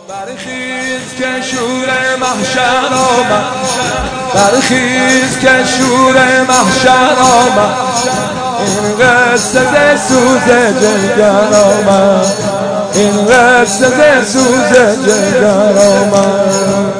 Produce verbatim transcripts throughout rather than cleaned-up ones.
برخیز که شور محشر آمد، برخیز که شور محشر آمد، این قصه ز سوز جگر آمد، این قصه ز سوز جگر آمد.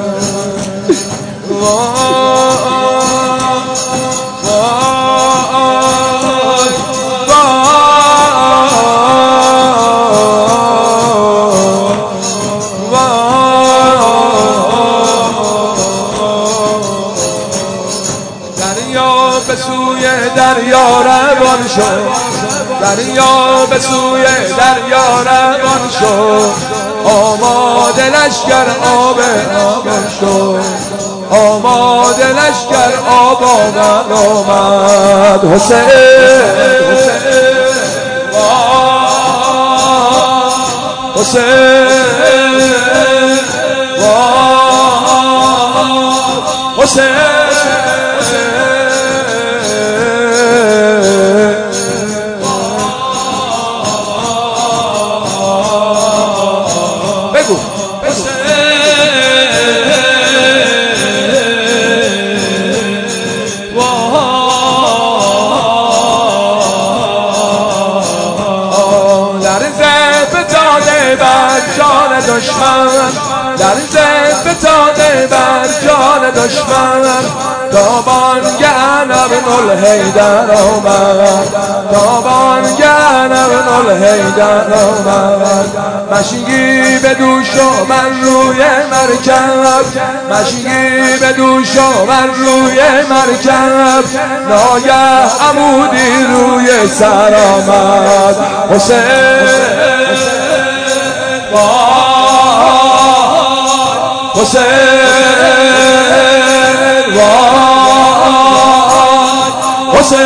به سوی دریا روان شد، دریا به سوی دریا روان شد، آماده لشکر آب آمد شد، آماده لشکر آب آمد آمد. حسین حسین حسین دشمن، در زد بتاده بر جان دشمن، تابانگه ابن الحیدر آمد، تابانگه ابن الحیدر آمد. مشیگی به دوش و من روی مرکب، مشیگی به دوش و من روی مرکب، ناگه عمودی روی سر آمد. حسین حسین حسین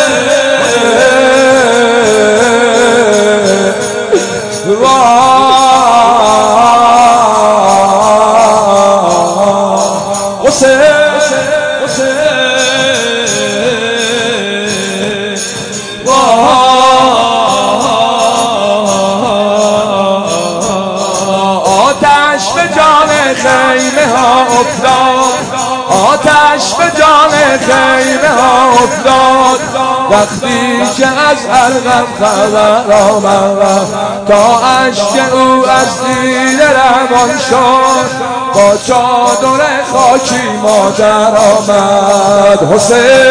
خیمه ها افتاد، آتش به جان خیمه ها افتاد، وقتی که از ارغم خبر آمد، تا اشک او از دیده روان شد، با چادر خاکی مادر آمد.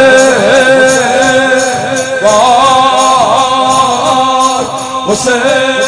حسین حسین